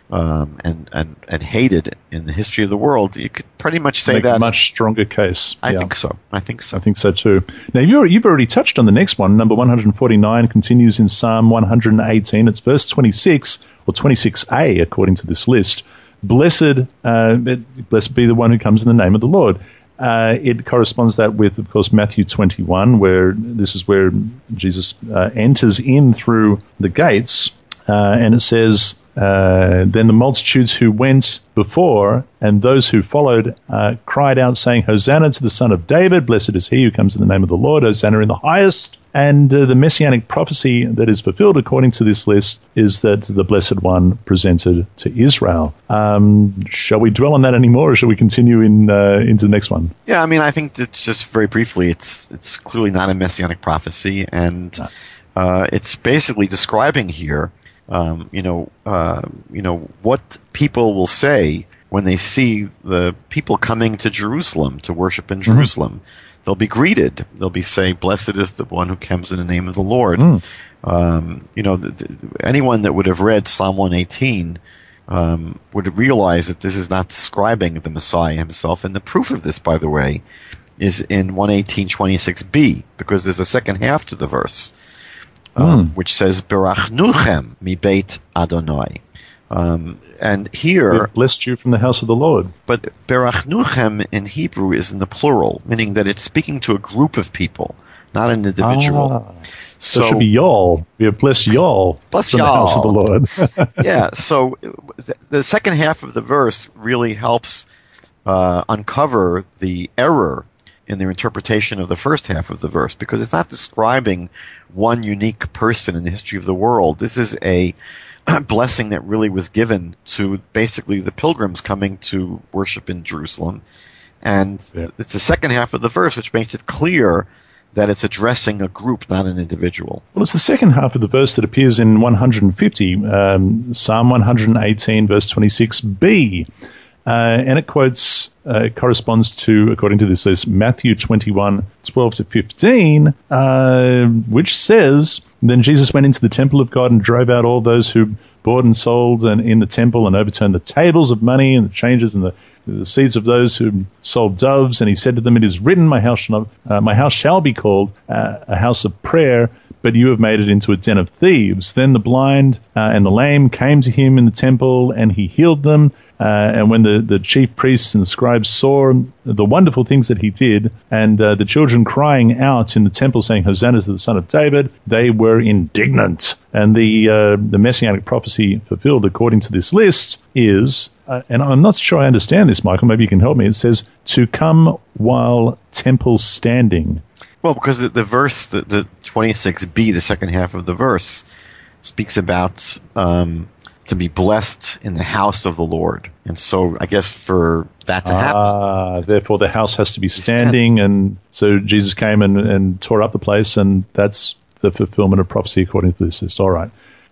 S2: um, and, and, and hated in the history of the world, you could pretty much say
S1: Make
S2: that.
S1: a much stronger case.
S2: I
S1: yeah.
S2: think so. I think so.
S1: I think so too. Now, you're, you've already touched on the next one. Number one forty-nine continues in Psalm one eighteen. It's verse twenty-six, or twenty-six a, according to this list. Blessed, uh, blessed be the one who comes in the name of the Lord. Uh, it corresponds that with, of course, Matthew twenty-one, where this is where Jesus uh, enters in through the gates, uh, and it says, uh, then the multitudes who went before and those who followed uh, cried out, saying, Hosanna to the Son of David, blessed is he who comes in the name of the Lord, Hosanna in the highest. And uh, the messianic prophecy that is fulfilled according to this list is that the Blessed One presented to Israel. Um, shall we dwell on that anymore, or shall we continue in uh, into the next one?
S2: Yeah, I mean, I think that just very briefly, it's it's clearly not a messianic prophecy, and no. uh, it's basically describing here, um, you know, uh, you know, what people will say when they see the people coming to Jerusalem to worship in Jerusalem. Mm-hmm. They'll be greeted. They'll be saying, blessed is the one who comes in the name of the Lord. Mm. Um, you know, the, the, anyone that would have read Psalm one eighteen um, would realize that this is not describing the Messiah himself. And the proof of this, by the way, is in one eighteen twenty-six b, because there's a second half to the verse, um, mm. which says, Berachnuchem mi beit Adonai. Um, and here,
S1: we've blessed you from the house of the Lord.
S2: But berachnuchem in Hebrew is in the plural, meaning that it's speaking to a group of people, not an individual.
S1: Ah, so, so it should be y'all. We have blessed y'all
S2: bless
S1: from
S2: y'all.
S1: the house of the Lord.
S2: Yeah. So the, the second half of the verse really helps uh, uncover the error in their interpretation of the first half of the verse, because it's not describing one unique person in the history of the world. This is a blessing that really was given to basically the pilgrims coming to worship in Jerusalem. And yeah. It's the second half of the verse which makes it clear that it's addressing a group, not an individual.
S1: Well, it's the second half of the verse that appears in one fifty, um, Psalm one eighteen, verse twenty-six b. Uh, and it quotes, uh, it corresponds to, according to this list, Matthew twenty-one, twelve to fifteen, uh, which says, then Jesus went into the temple of God and drove out all those who bought and sold and in the temple, and overturned the tables of money and the changes and the, the seats of those who sold doves. And he said to them, it is written, my house shall, not, uh, my house shall be called uh, a house of prayer, but you have made it into a den of thieves. Then the blind uh, and the lame came to him in the temple, and he healed them. Uh, and when the, the chief priests and the scribes saw the wonderful things that he did, and uh, the children crying out in the temple saying, Hosanna to the Son of David, they were indignant. And the uh, the messianic prophecy fulfilled according to this list is, uh, and I'm not sure I understand this, Michael, maybe you can help me, it says, to come while temple standing.
S2: Well, because the, the verse, the, the twenty-six b, the second half of the verse, speaks about um, to be blessed in the house of the Lord. And so I guess for that to happen.
S1: Ah, therefore the house has to be standing. Stand. And so Jesus came and, and tore up the place, and that's the fulfillment of prophecy according to this list. All right.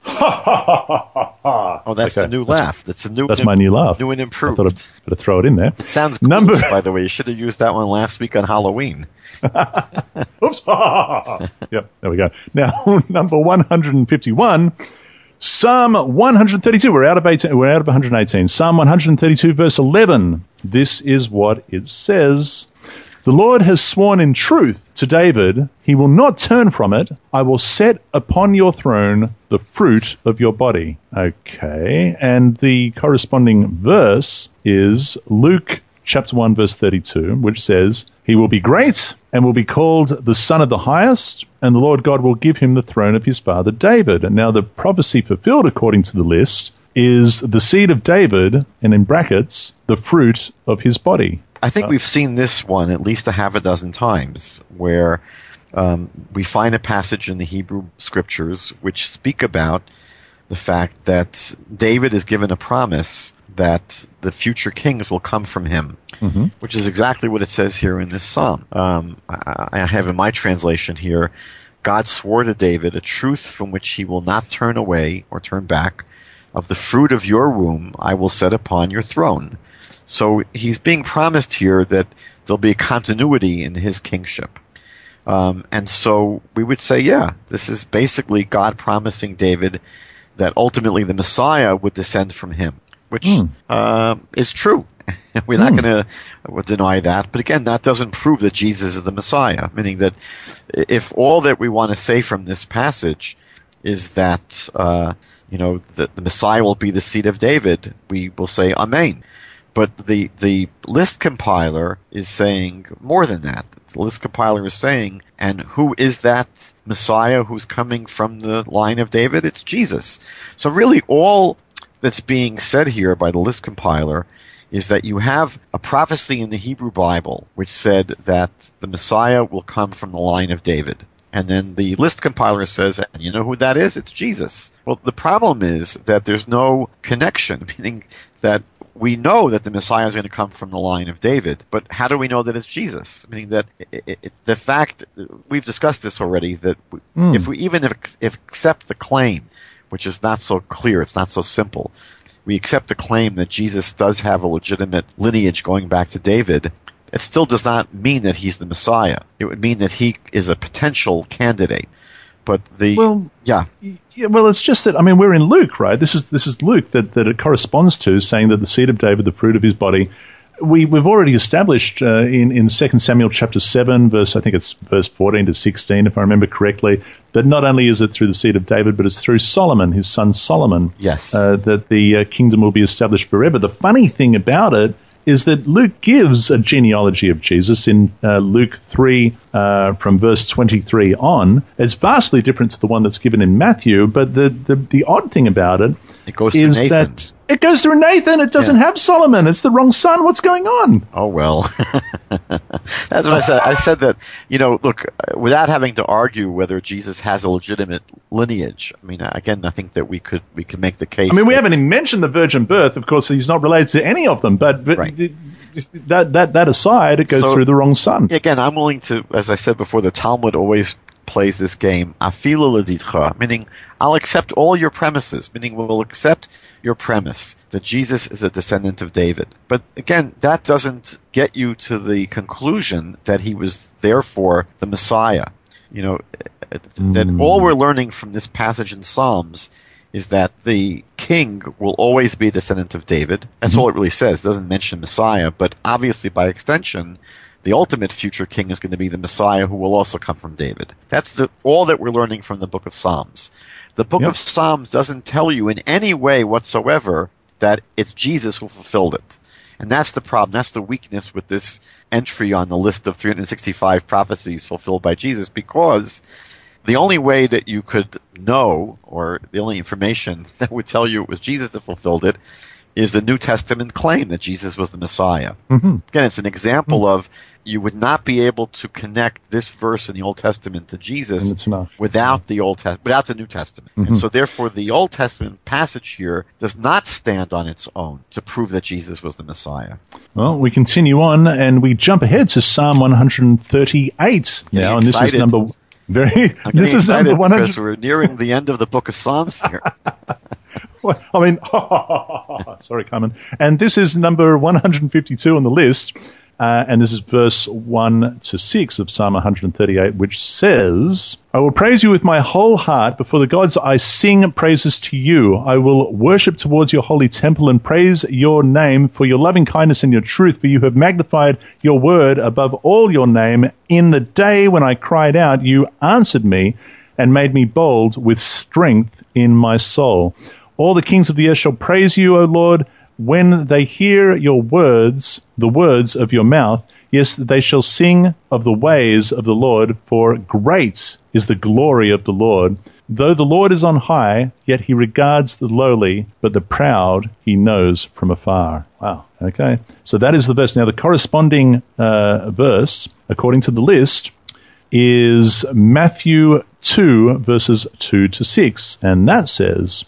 S1: Ha ha ha ha ha.
S2: Oh, that's
S1: Okay,
S2: the new
S1: that's-
S2: laugh. That's the new.
S1: That's
S2: new,
S1: my new laugh.
S2: New and
S1: I
S2: improved.
S1: thought I'd better throw it in there.
S2: It sounds cool,
S1: Number-
S2: by the way. You should have used that one last week on Halloween.
S1: Oops. Yep, there we go. Now, number one hundred fifty-one, Psalm one thirty-two. We're out of eighteen, we're out of one hundred eighteen. Psalm one thirty-two, verse eleven. This is what it says. The Lord has sworn in truth to David, he will not turn from it. I will set upon your throne the fruit of your body. Okay, and the corresponding verse is Luke chapter one, verse thirty-two, which says, he will be great and will be called the Son of the Highest, and the Lord God will give him the throne of his father David. And now the prophecy fulfilled according to the list is the seed of David, and in brackets, the fruit of his body.
S2: I think we've seen this one at least a half a dozen times where um, we find a passage in the Hebrew scriptures which speak about the fact that David is given a promise that the future kings will come from him, mm-hmm. which is exactly what it says here in this psalm. Um, I, I have in my translation here, God swore to David a truth from which he will not turn away or turn back. Of the fruit of your womb I will set upon your throne. So he's being promised here that there'll be a continuity in his kingship. Um, and so we would say, yeah, this is basically God promising David that ultimately the Messiah would descend from him, which mm. uh, is true. We're not mm. going to deny that. But again, that doesn't prove that Jesus is the Messiah, meaning that if all that we want to say from this passage is that, uh, you know, the, the Messiah will be the seed of David, we will say Amen. But the, the list compiler is saying more than that. The list compiler is saying, and who is that Messiah who's coming from the line of David? It's Jesus. So really all that's being said here by the list compiler is that you have a prophecy in the Hebrew Bible which said that the Messiah will come from the line of David. And then the list compiler says, and you know who that is? It's Jesus. Well, the problem is that there's no connection, meaning that we know that the Messiah is going to come from the line of David, but how do we know that it's Jesus? Meaning that it, it, the fact, we've discussed this already, that mm. if we even if, if accept the claim, which is not so clear, it's not so simple, we accept the claim that Jesus does have a legitimate lineage going back to David, it still does not mean that he's the Messiah. It would mean that he is a potential candidate. But the
S1: well,
S2: yeah.
S1: yeah, well, it's just that I mean we're in Luke, right? This is this is Luke that, that it corresponds to, saying that the seed of David, the fruit of his body. We we've already established uh, in in Second Samuel chapter seven, verse I think it's verse fourteen to sixteen, if I remember correctly, that not only is it through the seed of David, but it's through Solomon, his son Solomon.
S2: Yes,
S1: uh, that the uh, kingdom will be established forever. The funny thing about it is that Luke gives a genealogy of Jesus in uh, Luke three, uh, from verse twenty-three on. It's vastly different to the one that's given in Matthew, but the, the, the odd thing about it,
S2: it goes
S1: is
S2: Nathan.
S1: that it goes through Nathan. It doesn't
S2: yeah.
S1: have Solomon. It's the wrong son. What's going on?
S2: Oh, well. That's what I said. I said that, you know, look, without having to argue whether Jesus has a legitimate lineage, I mean, again, I think that we could we could make the case.
S1: I mean, we
S2: that,
S1: haven't even mentioned the virgin birth. Of course, he's not related to any of them, but, but
S2: right.
S1: just that, that, that aside, it goes
S2: so,
S1: through the wrong son.
S2: Again, I'm willing to, as I said before, the Talmud always plays this game, afilu leditcha, meaning I'll accept all your premises, meaning we'll accept your premise that Jesus is a descendant of David. But again, that doesn't get you to the conclusion that he was therefore the Messiah. You know, mm. that all we're learning from this passage in Psalms is that the king will always be a descendant of David. That's mm-hmm. all it really says. It doesn't mention Messiah, but obviously by extension, the ultimate future king is going to be the Messiah who will also come from David. That's the all that we're learning from the book of Psalms. The book yep. of Psalms doesn't tell you in any way whatsoever that it's Jesus who fulfilled it. And that's the problem. That's the weakness with this entry on the list of three hundred sixty-five prophecies fulfilled by Jesus, because the only way that you could know, or the only information that would tell you it was Jesus that fulfilled it, is the New Testament claim that Jesus was the Messiah. Mm-hmm. Again, it's an example mm-hmm. of you would not be able to connect this verse in the Old Testament to Jesus without the Old Te- without the New Testament. Mm-hmm. And so therefore the Old Testament passage here does not stand on its own to prove that Jesus was the Messiah.
S1: Well, we continue on and we jump ahead to Psalm one thirty-eight now, and this is number Very.
S2: I'm
S1: This is number one hundred.
S2: because we're nearing the end of the book of Psalms here.
S1: Well, I mean, sorry, Carmen. And this is number one hundred fifty-two on the list. Uh, and this is verse one to six of Psalm one thirty-eight, which says, I will praise you with my whole heart. Before the gods I sing praises to you. I will worship towards your holy temple and praise your name for your loving kindness and your truth, for you have magnified your word above all your name. In the day when I cried out, you answered me and made me bold with strength in my soul. All the kings of the earth shall praise you, O Lord, when they hear your words, the words of your mouth. Yes, they shall sing of the ways of the Lord, for great is the glory of the Lord. Though the Lord is on high, yet he regards the lowly, but the proud he knows from afar. Wow. Okay. So that is the verse. Now, the corresponding uh, verse, according to the list, is Matthew two, verses two to six. And that says...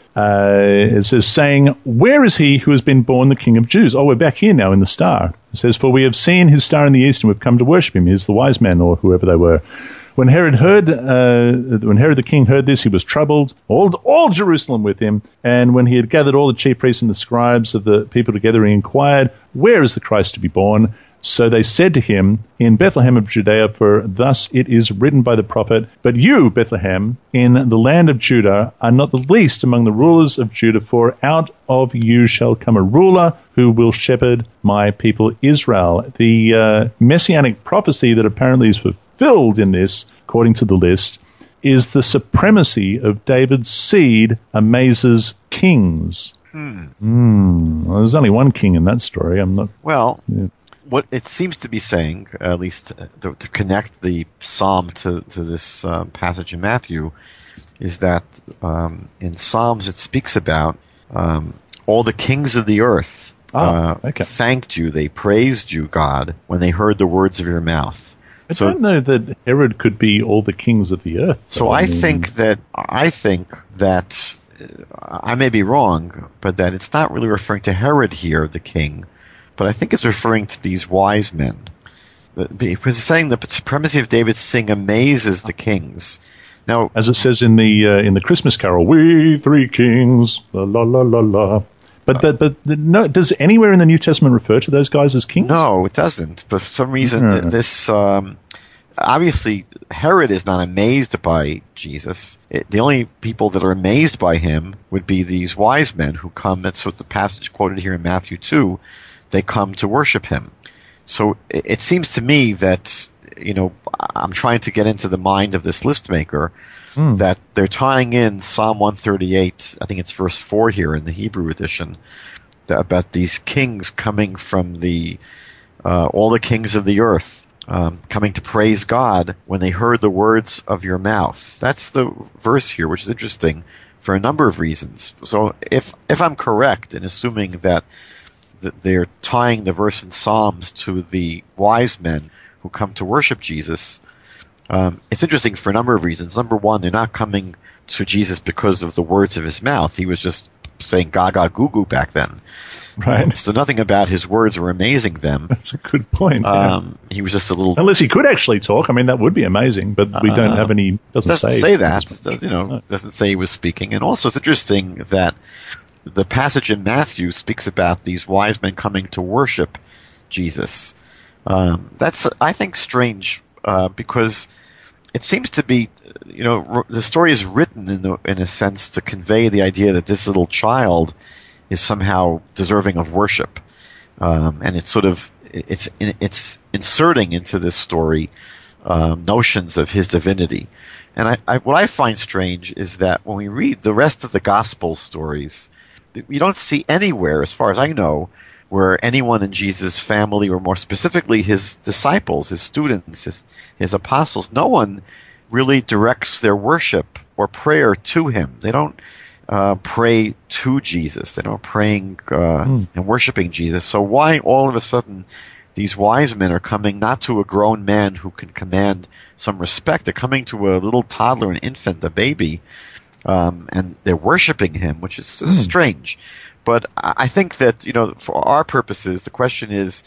S1: Uh, it says, saying, where is he who has been born the King of Jews? Oh, we're back here now in the star. It says, for we have seen his star in the east and we've come to worship him. He's the wise men, or whoever they were. When Herod heard, uh, when Herod the king heard this, he was troubled, all, all Jerusalem with him. And when he had gathered all the chief priests and the scribes of the people together, he inquired, where is the Christ to be born? So they said to him, in Bethlehem of Judea, for thus it is written by the prophet, but you, Bethlehem, in the land of Judah, are not the least among the rulers of Judah, for out of you shall come a ruler who will shepherd my people Israel. The uh, messianic prophecy that apparently is fulfilled in this, according to the list, is the supremacy of David's seed amazes kings. Hmm. Mm, well, there's only one king in that story. I'm not...
S2: Well...
S1: Yeah.
S2: What it seems to be saying, at least to, to connect the psalm to, to this uh, passage in Matthew, is that um, in Psalms it speaks about um, all the kings of the earth
S1: oh,
S2: uh,
S1: okay.
S2: thanked you, they praised you, God, when they heard the words of your mouth.
S1: I
S2: so,
S1: don't know that Herod could be all the kings of the earth.
S2: So I, I mean, think that I think that uh, I may be wrong, but that it's not really referring to Herod here, the king. But I think it's referring to these wise men. Because it's saying the supremacy of David's sing amazes the kings. Now,
S1: as it says in the uh, in the Christmas Carol, we three kings, la la la la la. But the, but the, no, does anywhere in the New Testament refer to those guys as kings?
S2: No, it doesn't. But for some reason, yeah. this um, obviously Herod is not amazed by Jesus. It, the only people that are amazed by him would be these wise men who come. That's what the passage quoted here in Matthew two. They come to worship him. So it, it seems to me that, you know, I'm trying to get into the mind of this list maker, mm. that they're tying in Psalm one thirty-eight, I think it's verse four here in the Hebrew edition, that, about these kings coming from the, uh, all the kings of the earth, um, coming to praise God when they heard the words of your mouth. That's the verse here, which is interesting for a number of reasons. So if, if I'm correct in assuming that that they're tying the verse in Psalms to the wise men who come to worship Jesus. Um, it's interesting for a number of reasons. Number one, they're not coming to Jesus because of the words of his mouth. He was just saying gaga goo goo back then.
S1: Right.
S2: So nothing about his words were amazing them.
S1: That's a good point.
S2: Um,
S1: yeah.
S2: He was just a little...
S1: Unless he could actually talk. I mean, that would be amazing, but we don't uh, have any... Doesn't,
S2: doesn't
S1: say,
S2: say that. Does, you know, no. Doesn't say he was speaking. And also it's interesting that the passage in Matthew speaks about these wise men coming to worship Jesus. Um, that's, I think, strange uh, because it seems to be, you know, the story is written in, the, in a sense to convey the idea that this little child is somehow deserving of worship, um, and it's sort of it's it's inserting into this story um, notions of his divinity. And I, I, what I find strange is that when we read the rest of the gospel stories, we don't see anywhere, as far as I know, where anyone in Jesus' family, or more specifically his disciples, his students, his, his apostles, no one really directs their worship or prayer to him. They don't uh, pray to Jesus. They're not praying uh, mm. and worshiping Jesus. So why all of a sudden these wise men are coming not to a grown man who can command some respect? They're coming to a little toddler, an infant, a baby, Um, and they're worshiping him, which is mm. strange. But I think that, you know, for our purposes, the question is,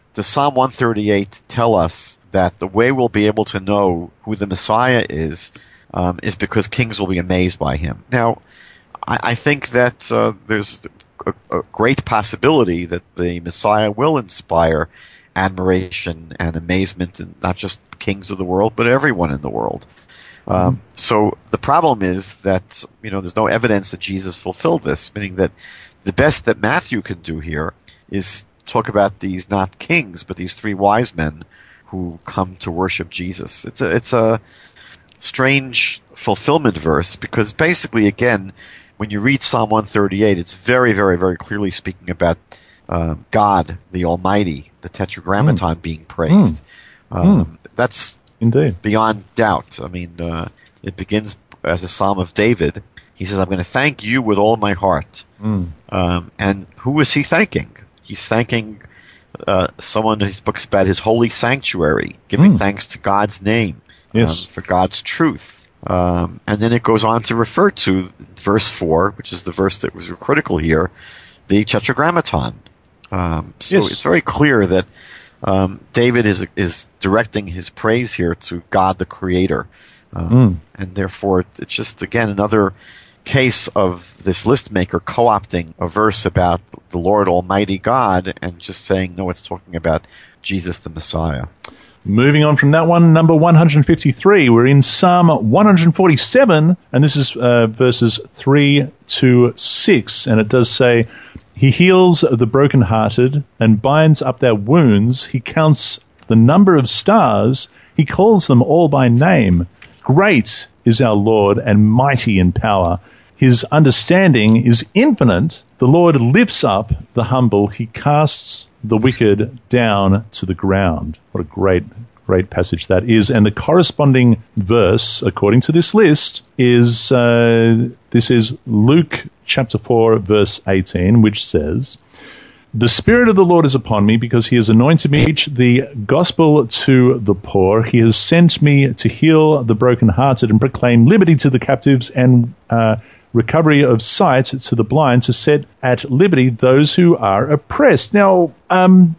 S2: does Psalm one thirty-eight tell us that the way we'll be able to know who the Messiah is um, is because kings will be amazed by him? Now, I, I think that uh, there's a, a great possibility that the Messiah will inspire admiration and amazement in not just kings of the world, but everyone in the world. Um, mm-hmm. So the problem is that, you know, there's no evidence that Jesus fulfilled this, meaning that the best that Matthew can do here is talk about these not kings, but these three wise men who come to worship Jesus. It's a, it's a strange fulfillment verse because basically, again, when you read Psalm one thirty-eight, it's very, very, very clearly speaking about uh, God, the Almighty, the Tetragrammaton mm. being praised. Mm. Um, mm. That's
S1: indeed
S2: beyond doubt. I mean, uh, it begins as a Psalm of David. He says, I'm going to thank you with all my heart. Mm. Um, and who is he thanking? He's thanking uh, someone who speaks about his holy sanctuary, giving mm. thanks to God's name,
S1: yes.
S2: um, for God's truth. Um, and then it goes on to refer to verse four, which is the verse that was critical here, the Tetragrammaton. Um, so
S1: yes.
S2: it's very clear that um, David is is directing his praise here to God the Creator. Um, mm. And therefore, it's just, again, another case of this list maker co-opting a verse about the Lord Almighty God and just saying, no, it's talking about Jesus the Messiah.
S1: Moving on from that one, number one hundred fifty-three, we're in Psalm one forty-seven, and this is uh, verses three to six, and it does say, He heals the brokenhearted and binds up their wounds. He counts the number of stars. He calls them all by name. Great is our Lord and mighty in power. His understanding is infinite. The Lord lifts up the humble. He casts the wicked down to the ground. What a great, great passage that is. And the corresponding verse, according to this list, is uh, this is Luke chapter four, verse eighteen, which says, The Spirit of the Lord is upon me, because he has anointed me to preach the gospel to the poor. He has sent me to heal the brokenhearted and proclaim liberty to the captives and uh, recovery of sight to the blind, to set at liberty those who are oppressed. Now, um,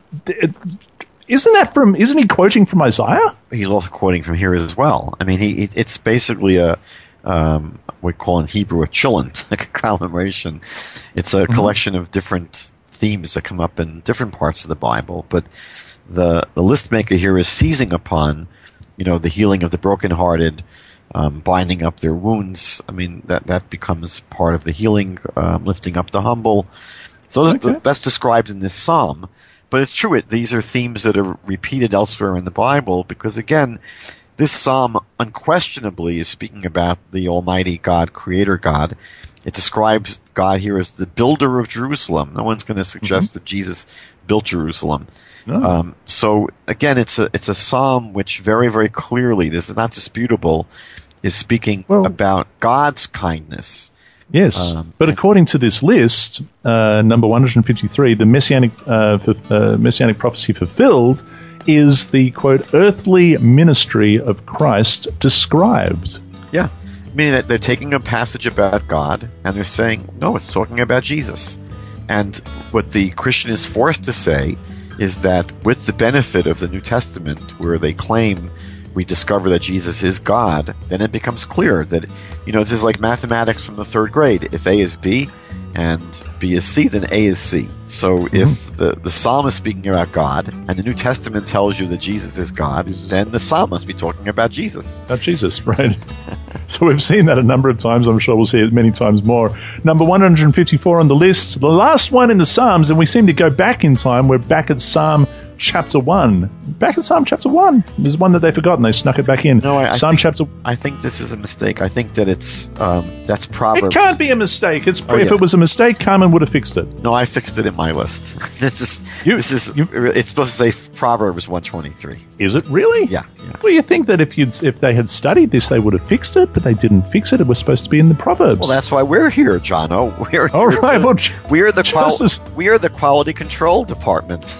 S1: isn't that from? Isn't he quoting from Isaiah?
S2: He's also quoting from here as well. I mean, he it's basically a um, we call in Hebrew a chillant, like a conglomeration. It's a mm-hmm. collection of different themes that come up in different parts of the Bible, but the the list maker here is seizing upon, you know, the healing of the brokenhearted, um, binding up their wounds. I mean, that that becomes part of the healing, um, lifting up the humble. So okay. that's described in this psalm. But it's true, it, these are themes that are repeated elsewhere in the Bible, because again, this psalm unquestionably is speaking about the Almighty God, Creator God. It describes God here as the builder of Jerusalem. No one's going to suggest mm-hmm. that Jesus built Jerusalem. No. Um, so again, it's a it's a psalm which very, very clearly, this is not disputable, is speaking well, about God's kindness.
S1: Yes, um, but according to this list, uh, number one hundred fifty-three, the messianic uh, for, uh, messianic prophecy fulfilled is the, quote, earthly ministry of Christ described.
S2: Yeah, meaning that they're taking a passage about God and they're saying, no, it's talking about Jesus. And what the Christian is forced to say is that with the benefit of the New Testament, where they claim we discover that Jesus is God, then it becomes clear that, you know, this is like mathematics from the third grade. If A is B and B is C, then A is C. So mm-hmm. if the, the psalm is speaking about God and the New Testament tells you that Jesus is God, Jesus. then the psalm must be talking about Jesus.
S1: About Jesus, right. So we've seen that a number of times. I'm sure we'll see it many times more. Number one hundred fifty-four on the list, the last one in the Psalms, and we seem to go back in time. We're back at Psalm chapter one. Back at Psalm chapter one. There's one that they've forgotten. They snuck it back in.
S2: No, I, I
S1: Psalm
S2: think,
S1: chapter.
S2: I think this is a mistake. I think that it's um, that's Proverbs.
S1: It can't be a mistake. It's
S2: oh,
S1: if
S2: yeah.
S1: it was a mistake, Carmen would have fixed it.
S2: No, I fixed it in my list. this is you, this is you, it's supposed to say Proverbs one twenty-three.
S1: Is it really?
S2: Yeah. yeah.
S1: Well, you think that if you'd if they had studied this, they would have fixed it, but they didn't fix it. It was supposed to be in the Proverbs.
S2: Well, that's why we're here, Jono. We're
S1: all right.
S2: To,
S1: well,
S2: we are the qual-
S1: as,
S2: we are the quality control department.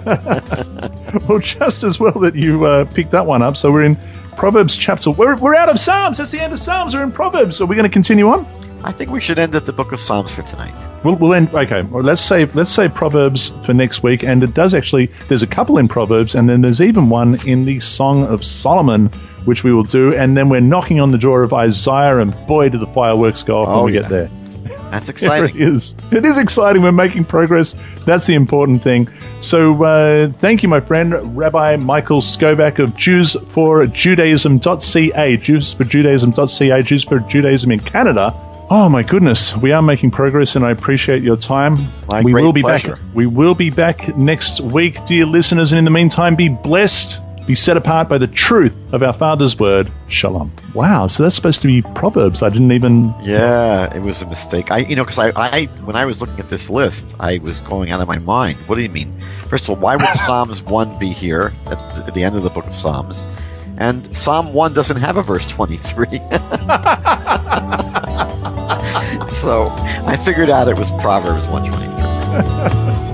S1: Well, just as well that you uh, picked that one up. So we're in Proverbs chapter. We're we're out of Psalms. That's the end of Psalms. We're in Proverbs. Are we going to continue on?
S2: I think we should end at the Book of Psalms for tonight.
S1: We'll, we'll end. Okay, well, let's say let's say Proverbs for next week, and it does actually. There's a couple in Proverbs, and then there's even one in the Song of Solomon, which we will do, and then we're knocking on the door of Isaiah, and boy, do the fireworks go off
S2: Oh,
S1: when we
S2: yeah.
S1: get there.
S2: That's exciting.
S1: It really is. It is exciting. We're making progress. That's the important thing. So uh, thank you, my friend, Rabbi Michael Skobac of Jews for Judaism dot C A, Jews for Judaism dot C A, Jews for Judaism in Canada. Oh my goodness, we are making progress, and I appreciate your time.
S2: My
S1: we
S2: great
S1: will be
S2: pleasure.
S1: back. We will be back next week, dear listeners. And in the meantime, be blessed, be set apart by the truth of our Father's word. Shalom. Wow, so that's supposed to be Proverbs. I didn't even.
S2: Yeah, it was a mistake. I, you know, because I, I, when I was looking at this list, I was going out of my mind. What do you mean? First of all, why would Psalms one be here at the, at the end of the book of Psalms? And Psalm one doesn't have a verse twenty-three. So I figured out it was Proverbs one twenty-three.